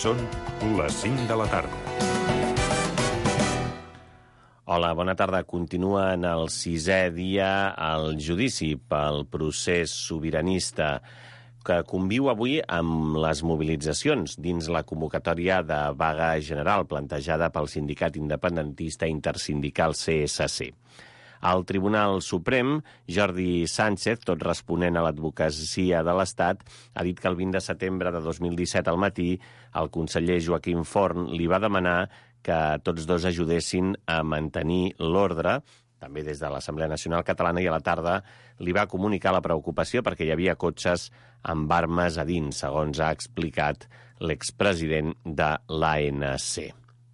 Són les 5 de la tarda. Hola, bona tarda. Continua en el 6è dia el judici pel procés sobiranista que conviu avui amb les mobilitzacions dins la convocatòria de vaga general plantejada pel sindicat independentista intersindical CSC. Al Tribunal Suprem, Jordi Sánchez, tot responent a l'advocacia de l'Estat, ha dit que el 20 de setembre de 2017 al matí el conseller Joaquim Forn li va demanar que tots dos ajudessin a mantenir l'ordre, també des de l'Assemblea Nacional Catalana, i a la tarda li va comunicar la preocupació perquè hi havia cotxes amb armes a dins, segons ha explicat l'expresident de l'ANC.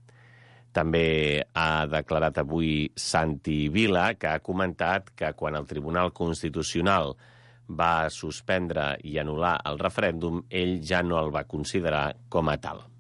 També ha declarat avui Santi Vila, que ha comentat que quan el Tribunal Constitucional va suspendre i anul·lar el referèndum, ell ja no el va considerar com a tal.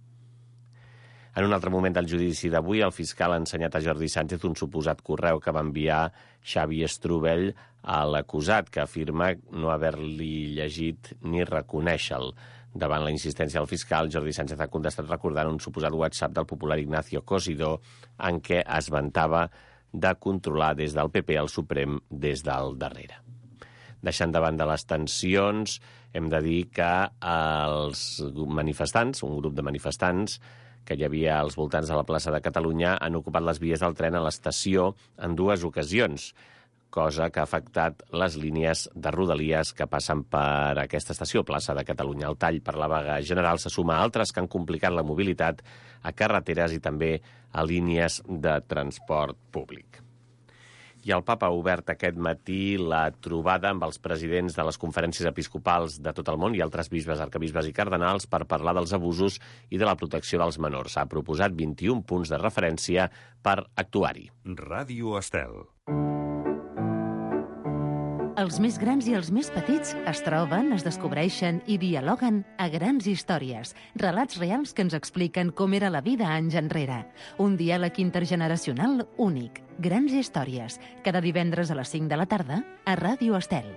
En un altre moment del judici d'avui, el fiscal ha ensenyat a Jordi Sánchez un suposat correu que va enviar Xavi Strubell a l'acusat, que afirma no haver-li llegit ni reconèixer-lo. Davant la insistència del fiscal, Jordi Sánchez ha contestat recordant un suposat WhatsApp del popular Ignacio Cosidó en què es vantava de controlar des del PP al Suprem des del darrere. Deixant de banda les tensions, hem de dir que els manifestants, un grup de manifestants que hi havia als voltants de la plaça de Catalunya, han ocupat les vies del tren a l'estació en 2 ocasions, cosa que ha afectat les línies de Rodalies que passen per aquesta estació, plaça de Catalunya. El tall per la vaga general se suma a altres que han complicat la mobilitat a carreteres i també a línies de transport públic. I el Papa ha obert aquest matí la trobada amb els presidents de les conferències episcopals de tot el món i altres bisbes, arcabisbes i cardenals per parlar dels abusos i de la protecció dels menors. Ha proposat 21 punts de referència per actuar-hi. Ràdio Estel. Els més grans i els més petits es troben, es descobreixen i dialoguen a grans històries, relats reals que ens expliquen com era la vida anys enrere. Un diàleg intergeneracional únic. Grans històries, cada divendres a les 5 de la tarda a Ràdio Estel.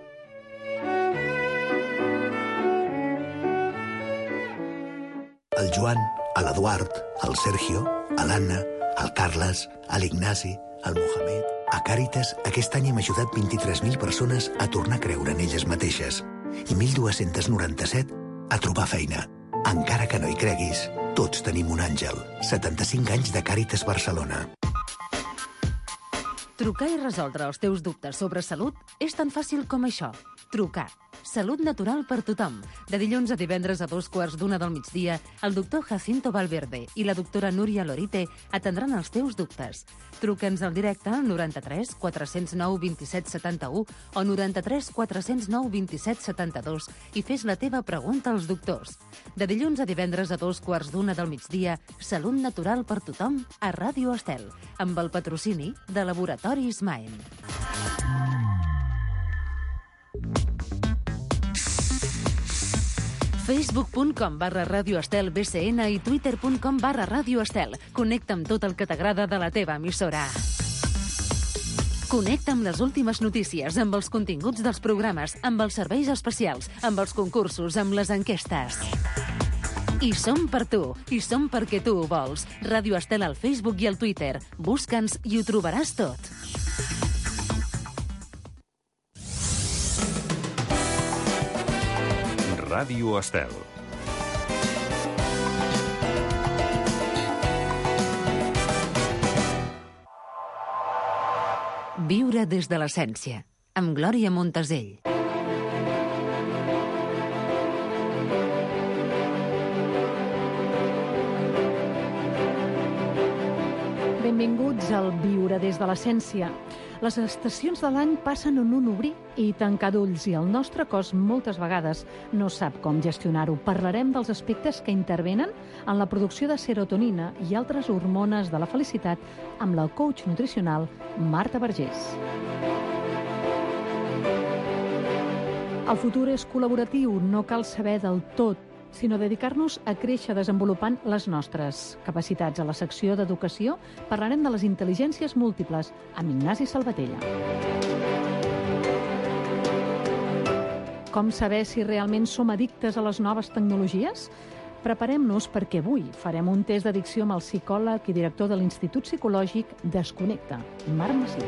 El Joan, l'Eduard, el Sergio, l'Anna, el Carles, l'Ignasi, el Mohamed... A Càritas, aquest any hem ajudat 23.000 persones a tornar a creure en elles mateixes i 1.297 a trobar feina. Encara que no hi creguis, tots tenim un àngel. 75 anys de Càritas Barcelona. Trucar i resoldre els teus dubtes sobre salut és tan fàcil com això. Trucar. Salut natural per tothom. De dilluns a divendres a 2:15 del migdia, el doctor Jacinto Valverde i la doctora Núria Lorite atendran els teus dubtes. Truca'ns al directe al 93 409 27 71 o 93 409 27 72 i fes la teva pregunta als doctors. De dilluns a divendres a 2:15 del migdia, Salut natural per tothom a Ràdio Estel, amb el patrocini de Laboratoris Maen. facebook.com/radioestelbcn i twitter.com/radioestel. Connecta amb tot el que t'agrada de la teva emissora. Connecta amb les últimes notícies, amb els continguts dels programes, amb els serveis especials, amb els concursos, amb les enquestes. I som per tu, i som perquè tu ho vols. Ràdio Estel al Facebook i al Twitter. Busca'ns i ho trobaràs tot. Ràdio Estel. Viure des de l'essència, amb Glòria Montesell. Benvinguts al Viure des de l'essència. Les estacions de l'any passen en un obrir i tancar d'ulls i el nostre cos moltes vegades no sap com gestionar-ho. Parlarem dels aspectes que intervenen en la producció de serotonina i altres hormones de la felicitat amb la coach nutricional Marta Vergés. El futur és col·laboratiu, no cal saber del tot, sinó dedicar-nos a créixer desenvolupant les nostres capacitats. A la secció d'Educació parlarem de les intel·ligències múltiples amb Ignasi Salvatella. Com saber si realment som addictes a les noves tecnologies? Preparem-nos perquè avui farem un test d'addicció amb el psicòleg i director de l'Institut Psicològic Desconnecta, Marc Macià.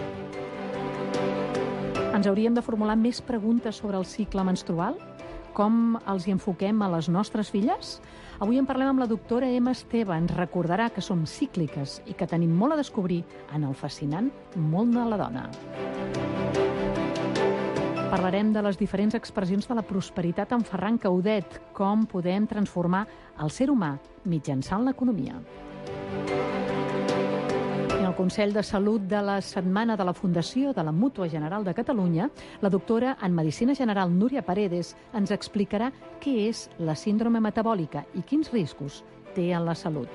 Ens hauríem de formular més preguntes sobre el cicle menstrual? Com els hi enfoquem a les nostres filles? Avui en parlem amb la doctora Emma Esteve. Ens recordarà que som cícliques i que tenim molt a descobrir en el fascinant món de la dona. Parlarem de les diferents expressions de la prosperitat en Ferran Caudet, com podem transformar el ser humà mitjançant l'economia. En el Consell de Salut de la setmana de la Fundació de la Mútua General de Catalunya, la doctora en Medicina General Núria Paredes ens explicarà què és la síndrome metabòlica i quins riscos té en la salut.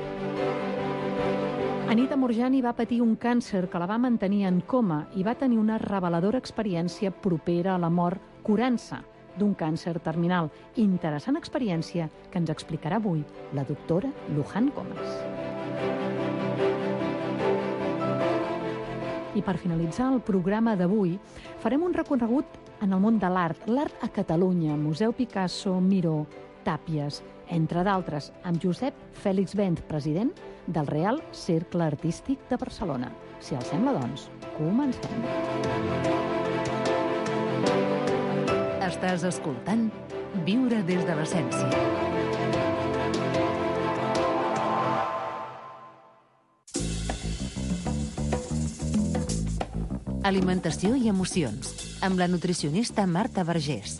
Anita Morjani va patir un càncer que la va mantenir en coma i va tenir una reveladora experiència propera a la mort curant-se d'un càncer terminal. Interessant experiència que ens explicarà avui la doctora Luján Comas. I per finalitzar el programa d'avui, farem un recorregut en el món de l'art. L'art a Catalunya, Museu Picasso, Miró, Tàpies, entre d'altres, amb Josep Fèlix Bent, president del Real Cercle Artístic de Barcelona. Si els sembla, doncs, comencem. Estàs escoltant Viure des de l'essència. Alimentació i emocions, amb la nutricionista Marta Vergés.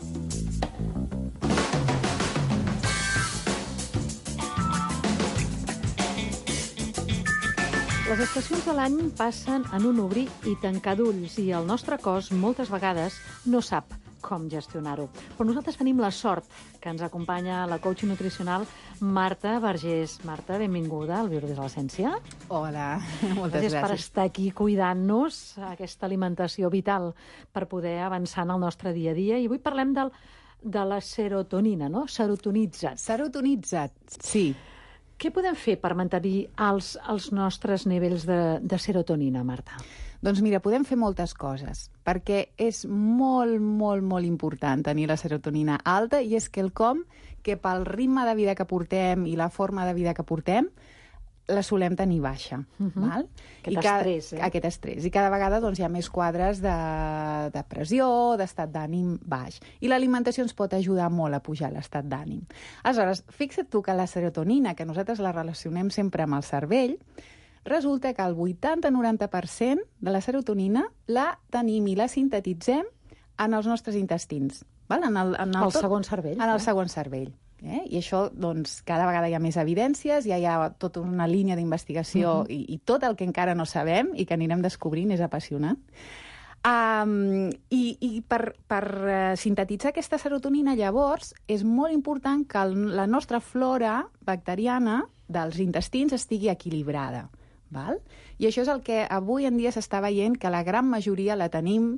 Les estacions de l'any passen en un obrir i tancar d'ulls i el nostre cos moltes vegades no sap com gestionar-ho. Però nosaltres tenim la sort que ens acompanya la coach nutricional Marta Vergés. Marta, benvinguda al Viure des de l'essència. Hola, moltes gràcies. Per estar aquí cuidant-nos aquesta alimentació vital per poder avançar en el nostre dia a dia. I avui parlem de la serotonina, no? Serotonitzat. Serotonitzat, sí. Què podem fer per mantenir els nostres nivells de serotonina, Marta? Doncs mira, podem fer moltes coses, perquè és molt, molt, molt important tenir la serotonina alta i és quelcom que pel ritme de vida que portem i la forma de vida que portem, la solem tenir baixa. Val? Aquest estrès. I cada vegada doncs, hi ha més quadres de depressió, d'estat d'ànim baix. I l'alimentació ens pot ajudar molt a pujar l'estat d'ànim. Aleshores, fixa't tu que la serotonina, que nosaltres la relacionem sempre amb el cervell, resulta que el 80-90% de la serotonina la tenim i la sintetitzem en els nostres intestins. Val? El segon cervell. En el segon cervell. I això, doncs, cada vegada hi ha més evidències, ja hi ha tota una línia d'investigació i tot el que encara no sabem i que anirem descobrint és apassionant. I per sintetitzar aquesta serotonina, llavors, és molt important que la nostra flora bacteriana dels intestins estigui equilibrada. Val? I això és el que avui en dia s'està veient, que la gran majoria la tenim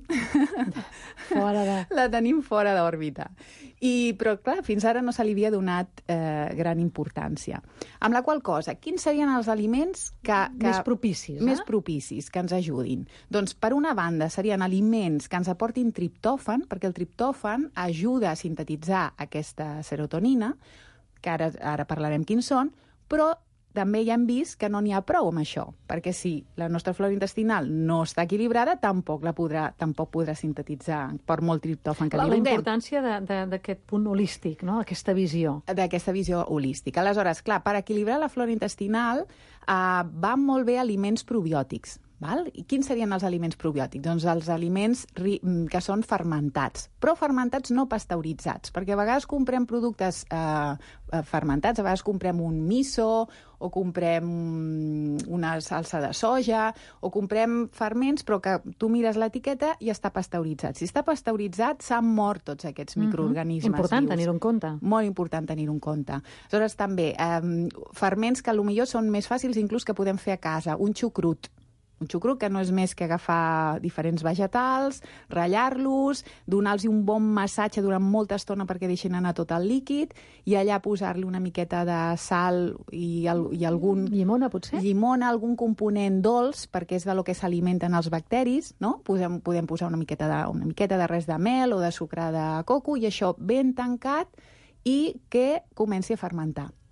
fora d'òrbita. Però, clar, fins ara no se li havia donat gran importància. Amb la qual cosa, quins serien els aliments més propicis, més propicis que ens ajudin? Doncs, per una banda, serien aliments que ens aportin triptòfan, perquè el triptòfan ajuda a sintetitzar aquesta serotonina, que ara parlarem quins són, però també ja hem vist que no n'hi ha prou amb això, perquè si la nostra flora intestinal no està equilibrada, tampoc podrà sintetitzar per molt triptòfan que li donem. La importància d'aquest punt holístic, no? Aquesta visió. D'aquesta visió holística. Aleshores, clar, per equilibrar la flora intestinal van molt bé aliments probiòtics. Val? I quins serien els aliments probiòtics? Doncs els aliments que són fermentats, però fermentats no pasteuritzats, perquè a vegades comprem productes fermentats, a vegades comprem un miso, o comprem una salsa de soja, o comprem ferments, però que tu mires l'etiqueta i està pasteuritzat. Si està pasteuritzat, s'han mort tots aquests microorganismes. Important tenir-ho en compte. Molt important tenir-ho en compte. Aleshores, també, ferments que potser són més fàcils inclús que podem fer a casa. Un xucrut. Un xucrut que no és més que agafar diferents vegetals, ratllar-los, donar-los un bon massatge durant molta estona perquè deixin anar tot el líquid i allà posar-li una miqueta de sal i algun... Llimona, potser? Llimona, algun component dolç, perquè és de lo que s'alimenten els bacteris, no? Podem posar una miqueta de res de mel o de sucre de coco i això ben tancat i que comenci a fermentar.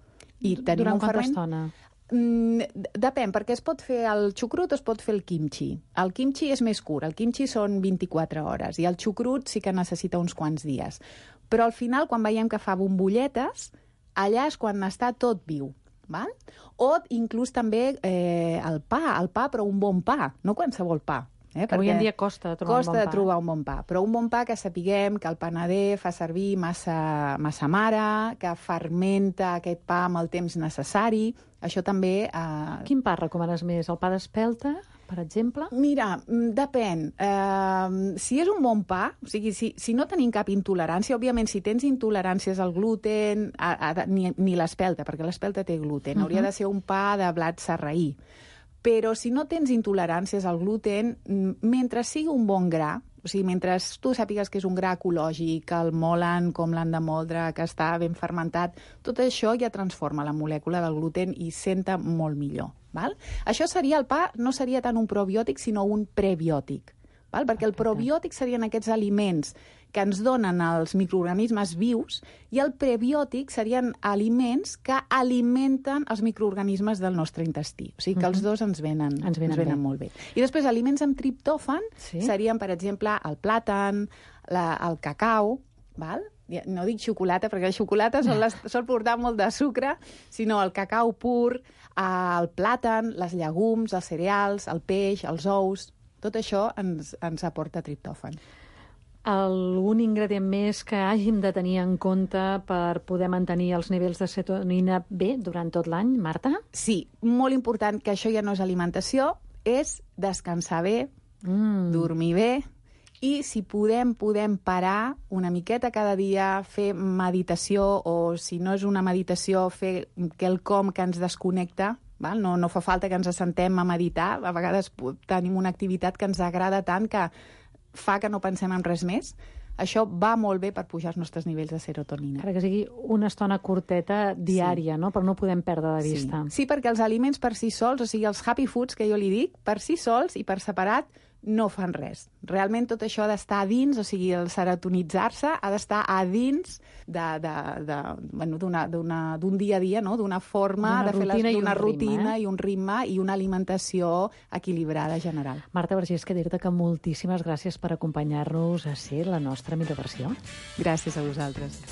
I tenim Durant un quanta ferment... estona? Depèn, perquè es pot fer el xucrut o es pot fer el kimchi. El kimchi és més curt, el kimchi són 24 hores i el xucrut sí que necessita uns quants dies. Però al final, quan veiem que fa bombolletes, allà és quan està tot viu. Val? O inclús també el pa, però un bon pa, no qualsevol pa. Avui en dia costa trobar un bon pa. Costa de trobar un bon pa, però un bon pa que sapiguem que el panader fa servir massa mare, que fermenta aquest pa amb el temps necessari. Això també... Quin pa recomanes més? El pa d'espelta, per exemple? Mira, depèn. Si és un bon pa, o sigui, si no tenim cap intolerància, òbviament, si tens intoleràncies al gluten, ni l'espelta, perquè l'espelta té gluten, hauria de ser un pa de blat sarraí. Però si no tens intoleràncies al gluten, mentre sigui un bon gra, o sigui, mentre tu sàpigues que és un gra ecològic, que el molen com l'han de moldre, que està ben fermentat, tot això ja transforma la molècula del gluten i senta molt millor. Val? Això seria el pa, no seria tant un probiòtic, sinó un prebiòtic. Val? Perquè el probiòtic serien aquests aliments que ens donen els microorganismes vius i el prebiòtic serien aliments que alimenten els microorganismes del nostre intestí. O sigui que els dos ens venen molt bé. I després aliments amb triptòfan serien, per exemple, el plàtan, el cacau, val? No dic xocolata, perquè la xocolata sol portar molt de sucre, sinó el cacau pur, el plàtan, les llegums, els cereals, el peix, els ous. Tot això ens aporta triptòfan. Algun ingredient més que hàgim de tenir en compte per poder mantenir els nivells de serotonina bé durant tot l'any, Marta? Sí, molt important, que això ja no és alimentació, és descansar bé, dormir bé, i si podem parar una miqueta cada dia, fer meditació, o si no és una meditació, fer quelcom que ens desconnecta. Val? No fa falta que ens assentem a meditar, a vegades tenim una activitat que ens agrada tant que fa que no pensem en res més. Això va molt bé per pujar els nostres nivells de serotonina. Ara que sigui una estona curteta diària, no? Però no ho podem perdre de vista. Sí, perquè els aliments per si sols, o sigui, els happy foods, que jo li dic, per si sols i per separat, no fan res. Realment tot això ha d'estar a dins, o sigui, el serotonitzar-se ha d'estar a dins d'un dia a dia, no? D'una forma de fer d'una rutina i un ritme i una alimentació equilibrada general. Marta Vergés, que dir-te que moltíssimes gràcies per acompanyar-nos a ser la nostra millor versió. Gràcies a vosaltres.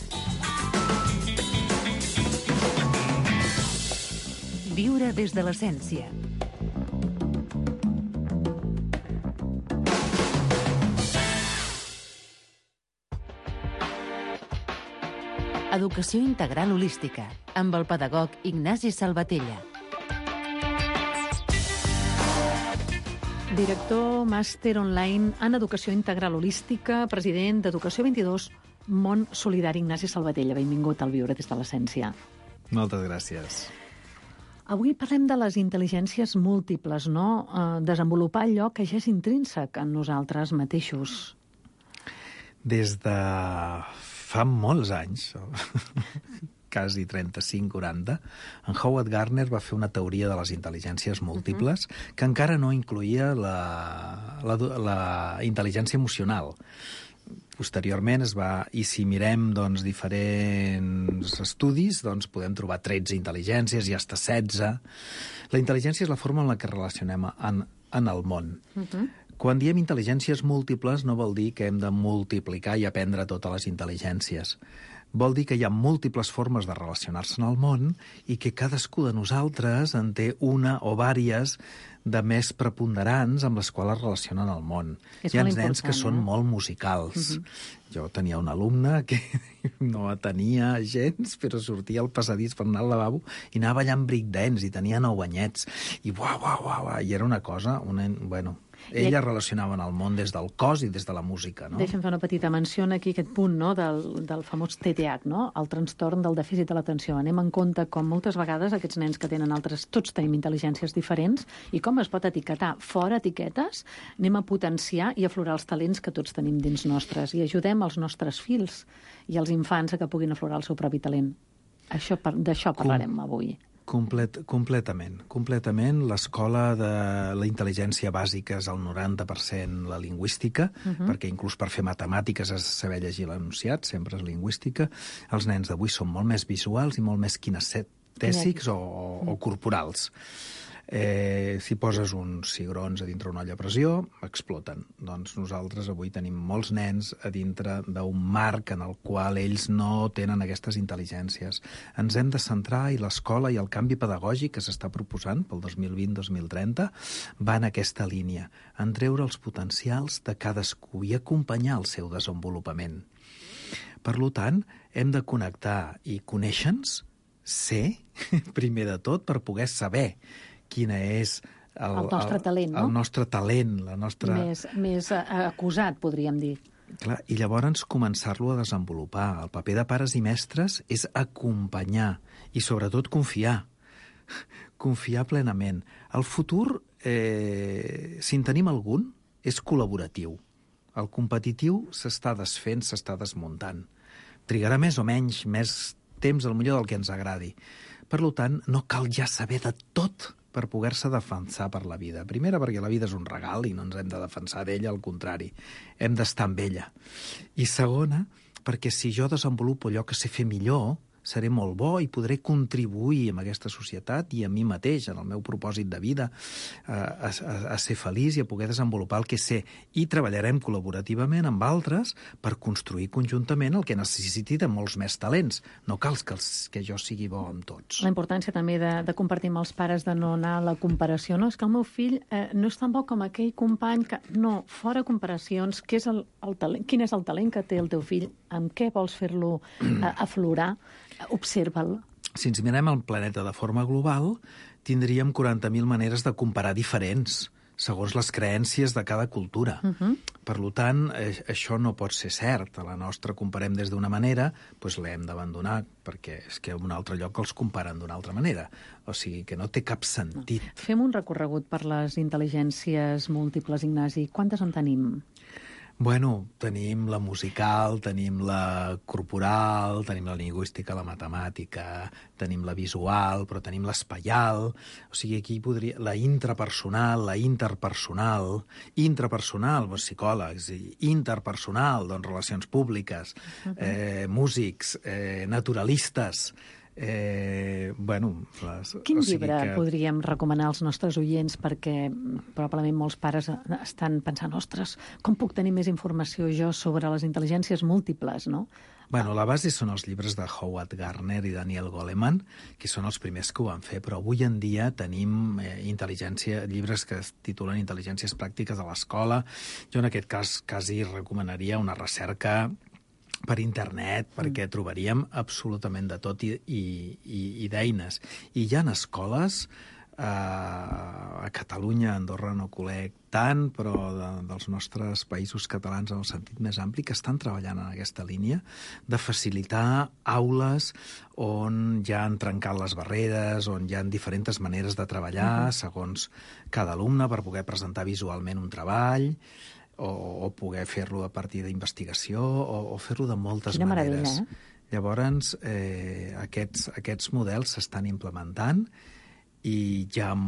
Viure des de l'essència. Educació integral holística, amb el pedagog Ignasi Salvatella. Director màster online en Educació Integral Holística, president d'Educació 22, Món Solidari. Ignasi Salvatella, benvingut al Viure des de l'essència. Moltes gràcies. Avui parlem de les intel·ligències múltiples, no? Desenvolupar allò que ja és intrínsec en nosaltres mateixos. Des de fa molts anys, quasi 35-40, en Howard Gardner va fer una teoria de les intel·ligències múltiples que encara no incloïa la intel·ligència emocional. Posteriorment i si mirem diferents estudis, podem trobar 13 intel·ligències i fins a 16. La intel·ligència és la forma en la que relacionem en el món. Quan diem intel·ligències múltiples no vol dir que hem de multiplicar i aprendre totes les intel·ligències. Vol dir que hi ha múltiples formes de relacionar-se en el món i que cadascú de nosaltres en té una o vàries de més preponderants amb les quals es relacionen al món. Hi ha nens que són molt musicals. Jo tenia un alumne que no tenia gens, però sortia al passadís per anar al lavabo i anava ballant breakdance i tenia 9 anyets. I i era una cosa, ella relacionava el món des del cos i des de la música, no? Deixa'm fer una petita menció aquí, aquest punt, no?, del famós TDAH, no?, el trastorn del dèficit de l'atenció. Anem en compte com moltes vegades aquests nens que tenen tots tenim intel·ligències diferents i com es pot etiquetar fora etiquetes, anem a potenciar i aflorar els talents que tots tenim dins nostres i ajudem els nostres fills i els infants a que puguin aflorar el seu propi talent. D'això parlarem avui. Completament. L'escola de la intel·ligència bàsica és el 90% la lingüística, perquè inclús per fer matemàtiques has de saber llegir l'enunciat, sempre és lingüística. Els nens d'avui són molt més visuals i molt més kinèsics o corporals. Si poses uns cigrons a dintre una olla a pressió, exploten. Doncs nosaltres avui tenim molts nens a dintre d'un marc en el qual ells no tenen aquestes intel·ligències. Ens hem de centrar, i l'escola i el canvi pedagògic que s'està proposant pel 2020-2030 va en aquesta línia, en treure els potencials de cadascú i acompanyar el seu desenvolupament. Per tant, hem de connectar i conèixer-nos, ser, primer de tot, per poder saber quina és el nostre talent, no? El nostre talent, la nostra... Més acusat, podríem dir. Clar, i llavors començar-lo a desenvolupar. El paper de pares i mestres és acompanyar i, sobretot, confiar. Confiar plenament. El futur, si en tenim algun, és col·laboratiu. El competitiu s'està desfent, s'està desmuntant. Trigarà més o menys, més temps, al millor del que ens agradi. Per tant, no cal ja saber de tot per poder-se defensar per la vida. Primera, perquè la vida és un regal i no ens hem de defensar d'ella, al contrari. Hem d'estar amb ella. I segona, perquè si jo desenvolupo allò que sé fer millor, seré molt bo i podré contribuir amb aquesta societat i a mi mateix, en el meu propòsit de vida, a ser feliç i a poder desenvolupar el que sé. I treballarem col·laborativament amb altres per construir conjuntament el que necessiti de molts més talents. No cal que jo sigui bo amb tots. La importància també de compartir amb els pares, de no anar a la comparació. No, és que el meu fill no és tan bo com aquell company que... No, fora comparacions. Quin és el talent que té el teu fill? Amb què vols fer-lo aflorar? Observa'l. Si ens mirem el planeta de forma global, tindríem 40.000 maneres de comparar diferents, segons les creències de cada cultura. Per tant, això no pot ser cert. A la nostra comparem des d'una manera, doncs l'hem d'abandonar, perquè és que en un altre lloc els comparen d'una altra manera. O sigui que no té cap sentit. Fem un recorregut per les intel·ligències múltiples, Ignasi. Quantes en tenim? Bueno, tenim la musical, tenim la corporal, tenim la lingüística, la matemàtica, tenim la visual, però tenim l'espaial. O sigui, aquí podria... La intrapersonal, la interpersonal, doncs psicòlegs, interpersonal, doncs relacions públiques, músics, naturalistes... Quin llibre podríem recomanar als nostres oients, perquè probablement molts pares estan pensant, ostres, com puc tenir més informació jo sobre les intel·ligències múltiples, no? Bueno, la base són els llibres de Howard Gardner i Daniel Goleman, que són els primers que ho van fer, però avui en dia tenim llibres que es titulen Intel·ligències pràctiques a l'escola. Jo en aquest cas quasi recomanaria una recerca per internet, perquè trobaríem absolutament de tot i d'eines. I hi ha escoles, a Catalunya, a Andorra no conec tant, però dels nostres països catalans en el sentit més ampli, que estan treballant en aquesta línia de facilitar aules on ja han trencat les barreres, on hi ha diferents maneres de treballar segons cada alumne per poder presentar visualment un treball, o poder fer-lo a partir d'investigació, o fer-lo de moltes maneres. Quina meravella, Llavors, aquests models s'estan implementant i hi ha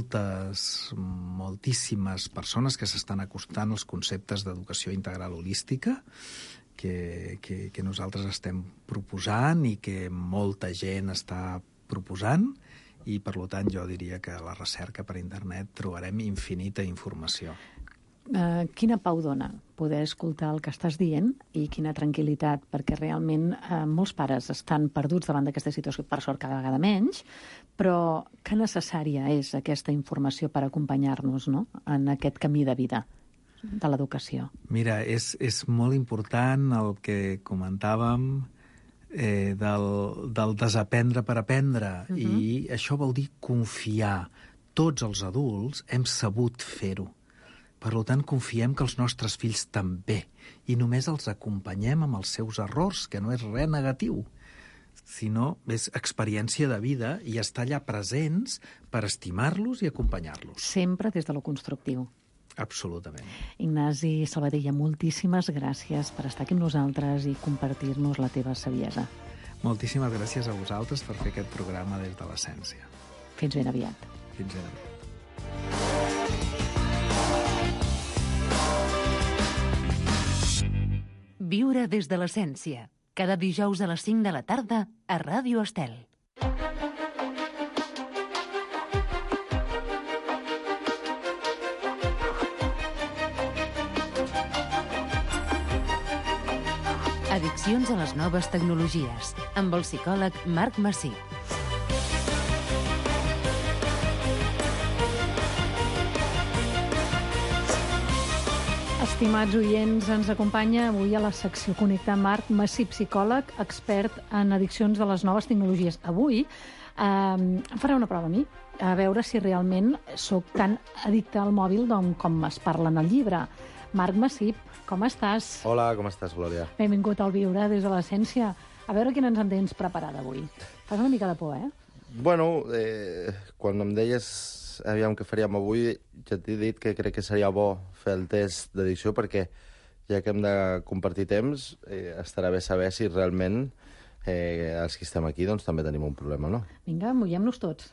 moltíssimes persones que s'estan acostant als conceptes d'educació integral holística que nosaltres estem proposant i que molta gent està proposant, i per tant jo diria que a la recerca per internet trobarem infinita informació. Quina pau dona poder escoltar el que estàs dient i quina tranquil·litat, perquè realment molts pares estan perduts davant d'aquesta situació, per sort cada vegada menys, però que necessària és aquesta informació per acompanyar-nos, no?, en aquest camí de vida de l'educació. Mira, és molt important el que comentàvem del desaprendre per aprendre, i això vol dir confiar. Tots els adults hem sabut fer-ho. Per tant, confiem que els nostres fills també, i només els acompanyem amb els seus errors, que no és res negatiu, sinó és experiència de vida i estar allà presents per estimar-los i acompanyar-los. Sempre des de lo constructiu. Absolutament. Ignasi Salvadella, moltíssimes gràcies per estar aquí amb nosaltres i compartir-nos la teva saviesa. Moltíssimes gràcies a vosaltres per fer aquest programa des de l'essència. Fins ben aviat. Fins ben aviat. Viure des de l'essència. Cada dijous a les 5 de la tarda a Ràdio Estel. Addiccions a les noves tecnologies, amb el psicòleg Marc Massip. Estimats oients, ens acompanya avui a la secció Connectar Marc Massip, psicòleg, expert en addiccions de les noves tecnologies. Avui em farà una prova a mi, a veure si realment sóc tan addicte al mòbil com es parla en el llibre. Marc Massip, com estàs? Hola, com estàs, Glòria? Benvingut al Viure des de l'Essència. A veure quina ens en tens preparada avui. Fas una mica de por, eh? Bueno, quan em deies aviam què faríem avui, ja t'he dit que crec que seria bo fer el test d'addicció perquè ja que hem de compartir temps, estarà bé saber si realment els que estem aquí doncs també tenim un problema, no? Vinga, mullem-nos tots.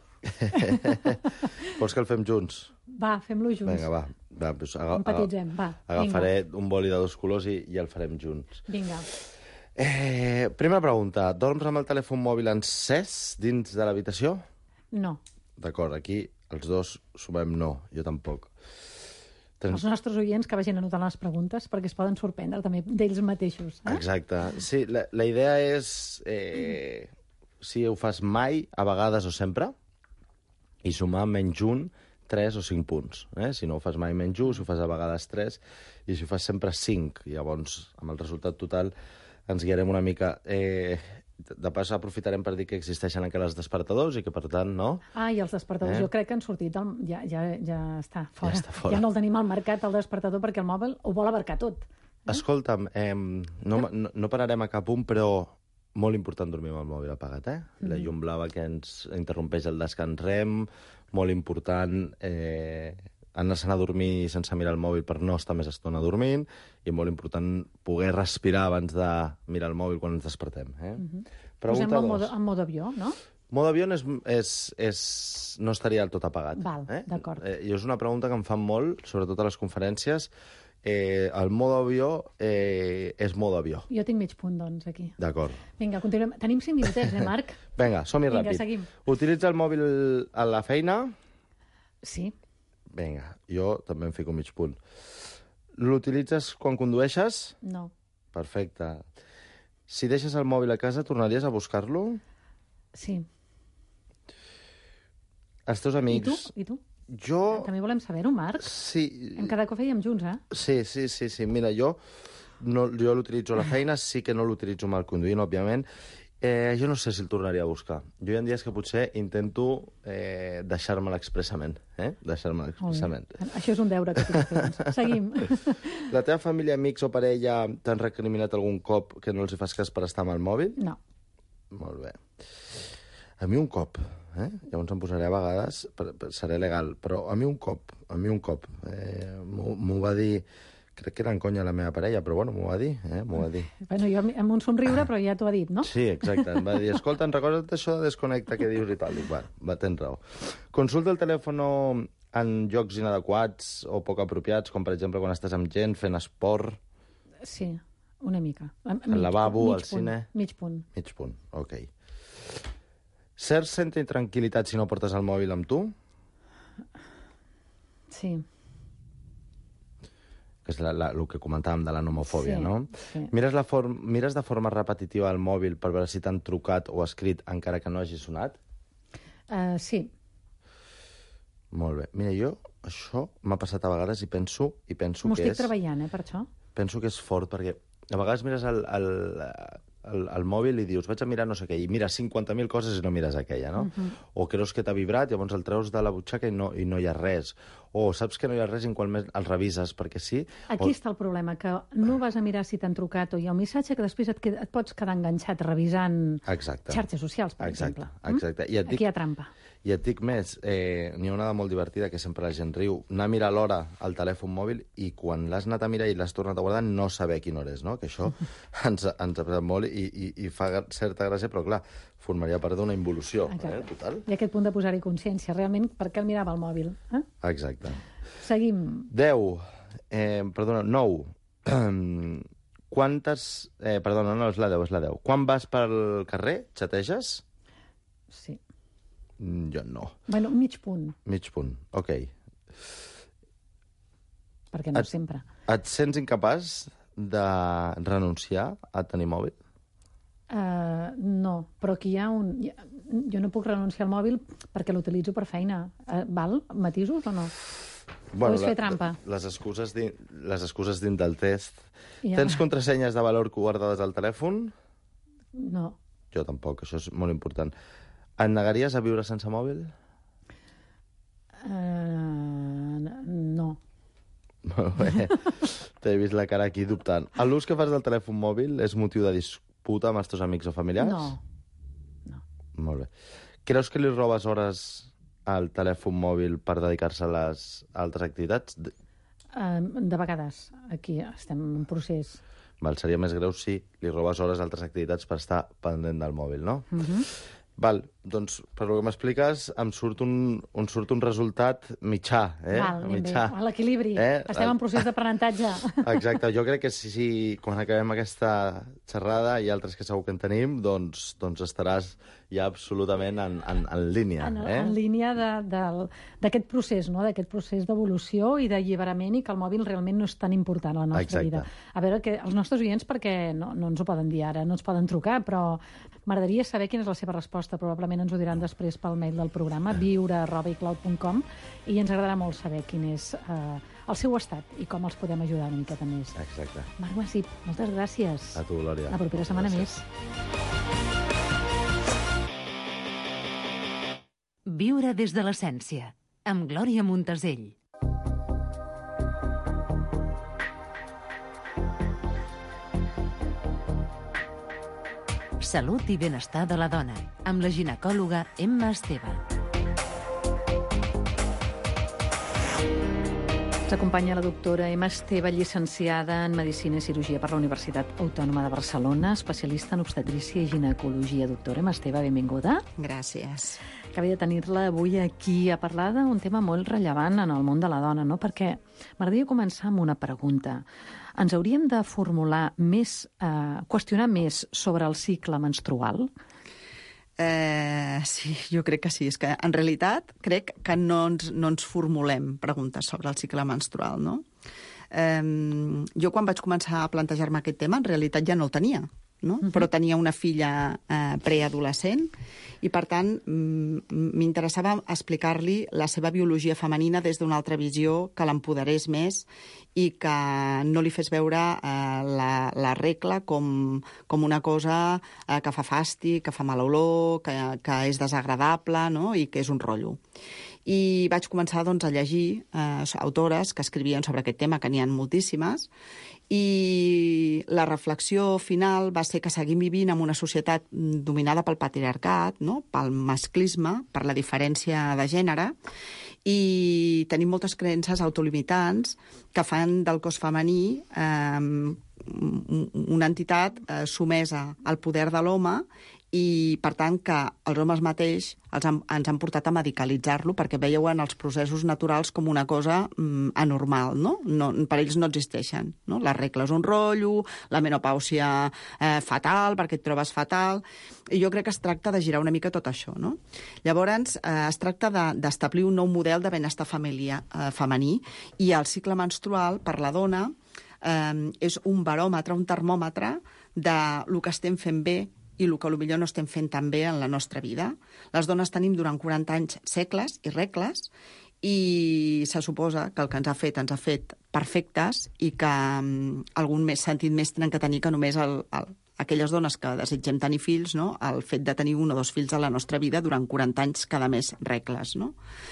Vols que el fem junts? Va, fem-lo junts. Vinga, va. Doncs Empatitzem, va. Agafaré un boli de 2 colors i el farem junts. Vinga. Primera pregunta. Dorms amb el telèfon mòbil encès dins de l'habitació? No. D'acord, aquí els dos sumem no, jo tampoc. Els nostres oients que vagin anotant les preguntes perquè es poden sorprendre també d'ells mateixos. Exacte. Sí, la idea és si ho fas mai, a vegades o sempre, i sumar menys 1, 3 o 5 punts. Si no ho fas mai menys 1, si ho fas a vegades 3, i si ho fas sempre 5. Llavors, amb el resultat total, ens guiarem una mica. De pas, aprofitarem per dir que existeixen encara els despertadors i que, per tant, no? Ah, i els despertadors. Jo crec que han sortit. Ja està fora. Ja està fora. Ja no el tenim al mercat, el despertador, perquè el mòbil ho vol abarcar tot. Escolta'm, no pararem a cap punt, però molt important dormir amb el mòbil apagat, La llum blava que ens interrompeix el descans REM, molt important anar-se'n a dormir sense mirar el mòbil per no estar més estona dormint, i molt important poder respirar abans de mirar el mòbil quan ens despertem. Pregunta 2. En mode avió, no? Mode avió no estaria del tot apagat. Val, d'acord. I és una pregunta que em fan molt, sobretot a les conferències. El mode avió és mode avió. Jo tinc mig punt, doncs, aquí. D'acord. Vinga, continuem. Tenim 5 minutets, Marc? Vinga, som-hi ràpid. Vinga, seguim. Utilitza el mòbil a la feina? Sí. Vinga, jo també em fico mig punt. L'utilitzes quan condueixes? No. Perfecte. Si deixes el mòbil a casa, tornaries a buscar-lo? Sí. Els teus amics... I tu? Jo... També volem saber-ho, Marc. Sí. En cada cop fèiem junts, Sí. Mira, jo l'utilitzo a la feina, sí que no l'utilitzo mal conduint, òbviament. Jo no sé si el tornaria a buscar. Jo hi ha dies que potser intento deixar-me'l expressament. Deixar-me'l expressament. Això és un deure que tinc que fer. Seguim. La teva família, amics o parella t'han recriminat algun cop que no els hi fas cas per estar amb el mòbil? No. Molt bé. A mi un cop, llavors em posaré a vegades, seré legal, però a mi un cop, m'ho va dir... Crec que era en conya la meva parella, però bueno, m'ho va dir, m'ho va dir. Bueno, jo amb un somriure, però ja t'ho ha dit, no? Sí, exacte. Em va dir, escolta, recorda't això de desconnecta que dius i tal. Dic, tens raó. Consulta el telèfon en llocs inadequats o poc apropiats, com per exemple quan estàs amb gent fent esport. Sí, una mica. Al lavabo, al cine. Mig punt. Mig punt, ok. Cert sent intranquil·litat si no portes el mòbil amb tu? Sí. Que és el que comentàvem de la nomofòbia, sí, no? Sí. Mires de forma repetitiva el mòbil per veure si t'han trucat o escrit encara que no hagi sonat? Sí. Molt bé. Mira, jo això m'ha passat a vegades i penso que és... M'ho estic treballant, per això. Penso que és fort, perquè a vegades mires el mòbil i dius, vaig a mirar no sé què, i mires 50.000 coses i no mires aquella, no? O creus que t'ha vibrat, llavors el treus de la butxaca i no hi ha res. O saps que no hi ha res i quan més el revises, perquè sí... Aquí està el problema, que no vas a mirar si t'han trucat o hi ha un missatge que després et pots quedar enganxat revisant xarxes socials, per exemple. Exacte. Aquí hi ha trampa. I et dic més, n'hi ha una de molt divertida que sempre la gent riu, anar a mirar l'hora al telèfon mòbil i quan l'has anat a mirar i l'has tornat a guardar no saber quina hora és, no? Que això ens ha passat molt i fa certa gràcia, però clar, formaria part d'una involució, total. I aquest punt de posar-hi consciència, realment, per què el mirava el mòbil? Exacte. Seguim. 9. Quantes... perdona, no, és la 10, és la 10. Quan vas pel carrer, xateges? Sí. Jo no. Bueno, mig punt. Mig punt, ok. Perquè no sempre. Et sents incapaç de renunciar a tenir mòbil? No, però aquí hi ha un... Jo no puc renunciar al mòbil perquè l'utilitzo per feina. Val? Matisos o no? O és fer trampa? Les excuses dins del test. Ja. Tens contrasenyes de valor guardades al telèfon? No. Jo tampoc, això és molt important. Et negaries a viure sense mòbil? No. Molt bé. T'he vist la cara aquí dubtant. L'ús que fas del telèfon mòbil és motiu de disputa amb els teus amics o familiars? No. Molt bé. Creus que li robes hores al telèfon mòbil per dedicar-se a les altres activitats? De vegades. Aquí estem en procés. Val, seria més greu si li robes hores a altres activitats per estar pendent del mòbil, no? Val, doncs, per lo que m'expliques, em surt un resultat mitjà, Val, mitjà. A l'equilibri. Estem en procés d'aprenentatge. Exacte, jo crec que si quan acabem aquesta xerrada i altres que segur que en tenim, doncs estaràs ja absolutament en línia. En línia d'aquest procés, no? D'aquest procés d'evolució i d'alliberament i que el mòbil realment no és tan important a la nostra vida. A veure, que els nostres oients, perquè no ens ho poden dir ara, no ens poden trucar, però m'agradaria saber quina és la seva resposta. Probablement ens ho diran després pel mail del programa, viure@icloud.com, i ens agradarà molt saber quin és el seu estat i com els podem ajudar una miqueta més. Exacte. Marc Masip, moltes gràcies. A tu, Glòria. La propera setmana més. Viure des de l'essència, amb Glòria Montesell. Salut i benestar de la dona, amb la ginecòloga Emma Esteve. Ens acompanya la doctora Emma Esteve, llicenciada en Medicina i Cirurgia per la Universitat Autònoma de Barcelona, especialista en obstetrícia i ginecologia. Doctora Emma Esteve, benvinguda. Gràcies. Que havia de tenir-la avui aquí a parlar d'un tema molt rellevant en el món de la dona, no? Perquè m'agradaria començar amb una pregunta. Ens hauríem de formular més, qüestionar més sobre el cicle menstrual? Sí, jo crec que sí. És que, en realitat, crec que no ens formulem preguntes sobre el cicle menstrual, no? Jo, quan vaig començar a plantejar-me aquest tema, en realitat ja no el tenia, no? Però tenia una filla preadolescent i, per tant, m'interessava explicar-li la seva biologia femenina des d'una altra visió, que l'empoderés més i que no li fes veure la regla com una cosa que fa fàstic, que fa mala olor, que és desagradable, no? I que és un rotllo. I vaig començar a llegir autores que escrivien sobre aquest tema, que n'hi ha moltíssimes, i la reflexió final va ser que seguim vivint en una societat dominada pel patriarcat, no? Pel masclisme, per la diferència de gènere, i tenim moltes creences autolimitants que fan del cos femení una entitat sumesa al poder de l'home i, per tant, que els homes mateix ens han portat a medicalitzar-lo perquè veuen els processos naturals com una cosa anormal, no? Per ells no existeixen, no? La regla és un rotllo, la menopàusia fatal, perquè et trobes fatal. I jo crec que es tracta de girar una mica tot això, no? Llavors, es tracta d'establir un nou model de benestar femení, i el cicle menstrual, per la dona, és un baròmetre, un termòmetre del que estem fent bé i el que potser no estem fent tan bé en la nostra vida. Les dones tenim durant 40 anys segles i regles, i se suposa que el que ens ha fet perfectes i que algun sentit més tenen que tenir que només aquelles dones que desitgem tenir fills, no? El fet de tenir 1 o 2 fills a la nostra vida durant 40 anys cada mes regles, no?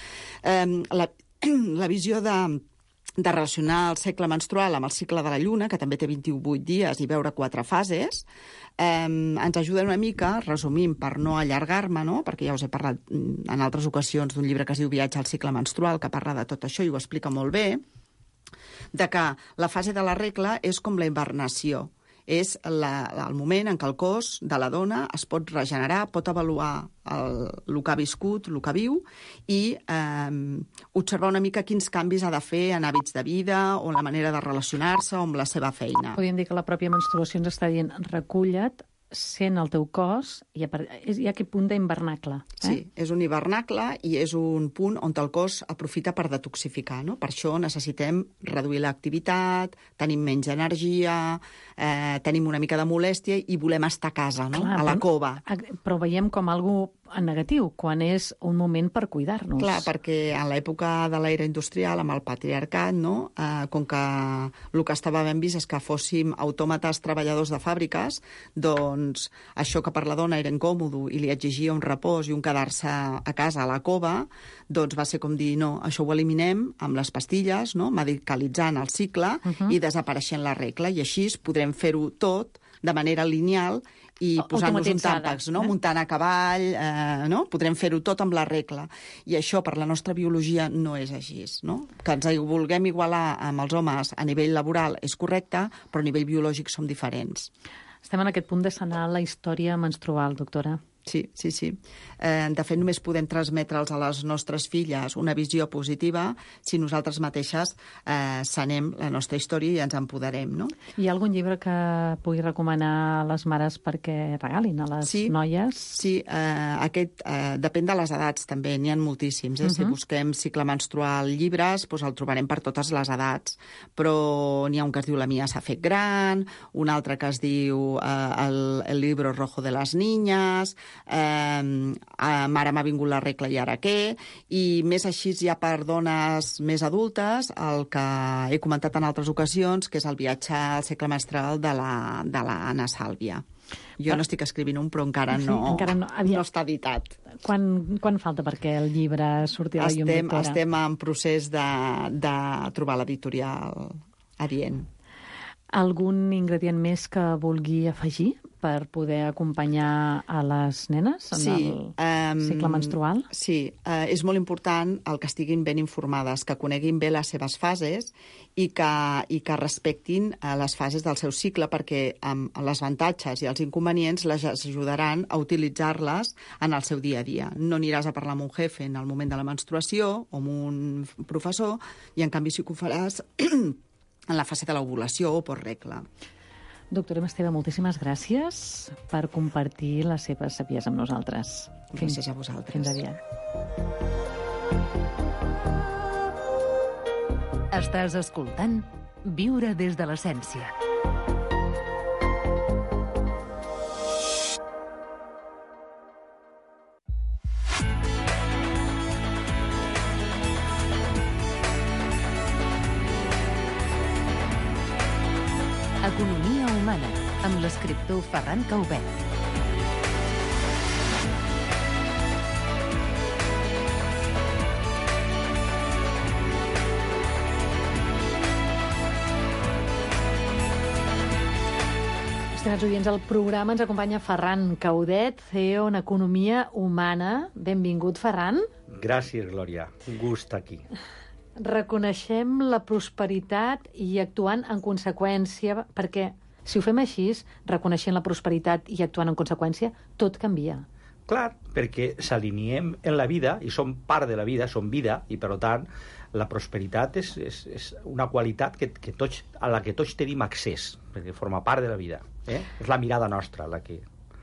La visió de relacionar el cicle menstrual amb el cicle de la lluna, que també té 28 dies, i veure 4 fases, ens ajuda una mica, resumint per no allargar-me, no? Perquè ja us he parlat en altres ocasions d'un llibre que es diu Viatge al cicle menstrual, que parla de tot això i ho explica molt bé, de que la fase de la regla és com la hibernació. És el moment en què el cos de la dona es pot regenerar, pot avaluar el que ha viscut, el que viu, i observar una mica quins canvis ha de fer en hàbits de vida o en la manera de relacionar-se o amb la seva feina. Podríem dir que la pròpia menstruació ens està dient reculla't, sent el teu cos, hi ha aquest punt d'hivernacle. Sí, és un hivernacle i és un punt on el cos aprofita per detoxificar, no? Per això necessitem reduir l'activitat, tenim menys energia, tenim una mica de molèstia i volem estar a casa, no? Clar, a la cova. Però veiem com algo negatiu, quan és un moment per cuidar-nos. Clar, perquè en l'època de l'era industrial, amb el patriarcat, no? Com que el que estava ben vist és que fóssim autòmates treballadors de fàbriques, doncs això que per la dona era incòmode i li exigia un repòs i un quedar-se a casa, a la cova, doncs va ser com dir, no, això ho eliminem amb les pastilles, no? Medicalitzant el cicle i desapareixent la regla, i així podrem fer-ho tot de manera lineal i posant-nos un tàmpax, no? Muntant a cavall, no? Podrem fer-ho tot amb la regla. I això, per la nostra biologia, no és així, no? Que ens vulguem igualar amb els homes a nivell laboral és correcte, però a nivell biològic som diferents. Estem en aquest punt de sanar la història menstrual, doctora. Sí. De fet, només podem transmetre'ls a les nostres filles una visió positiva si nosaltres mateixes sanem la nostra història i ens empoderem, no? Hi ha algun llibre que pugui recomanar a les mares perquè regalin a les noies? Sí, aquest depèn de les edats també, n'hi ha moltíssims. Si busquem cicle menstrual llibres, doncs el trobarem per totes les edats. Però n'hi ha un que es diu La mia s'ha fet gran, un altre que es diu El libro rojo de las niñas, Mare m'ha vingut la regla i ara què, i més així ja per dones més adultes, el que he comentat en altres ocasions, que és El viatge al segle menstrual de la Anna Sàlvia. Jo n'estic escrivint un, però encara no està editat. Quan falta perquè el llibre surti a la llum lectora? Estem en procés de trobar l'editorial adient. Algun ingredient més que vulgui afegir per poder acompanyar a les nenes en el cicle menstrual? Sí, és molt important el que estiguin ben informades, que coneguin bé les seves fases i que respectin les fases del seu cicle, perquè amb les avantatges i els inconvenients les ajudaran a utilitzar-les en el seu dia a dia. No aniràs a parlar amb un jefe en el moment de la menstruació o amb un professor, i en canvi sí que ho faràs en la fase de l'ovulació o postregla. Doctora Esteve, moltíssimes gràcies per compartir les seves savies amb nosaltres. Gràcies a vosaltres. Fins aviat. Estàs escoltant Viure des de l'essència. Economia humana, amb l'escriptor Ferran Caubet. Estimats oients, al programa ens acompanya Ferran Caudet, CEO en Economia Humana. Benvingut, Ferran. Gràcies, Glòria. Un gust aquí. Reconeixem la prosperitat i actuant en conseqüència, perquè si ho fem així, reconeixent la prosperitat i actuant en conseqüència, tot canvia. Clar, perquè s'aliniem en la vida, i som part de la vida, som vida, i per tant la prosperitat és una qualitat a la que tots tenim accés, perquè forma part de la vida. És la mirada nostra la que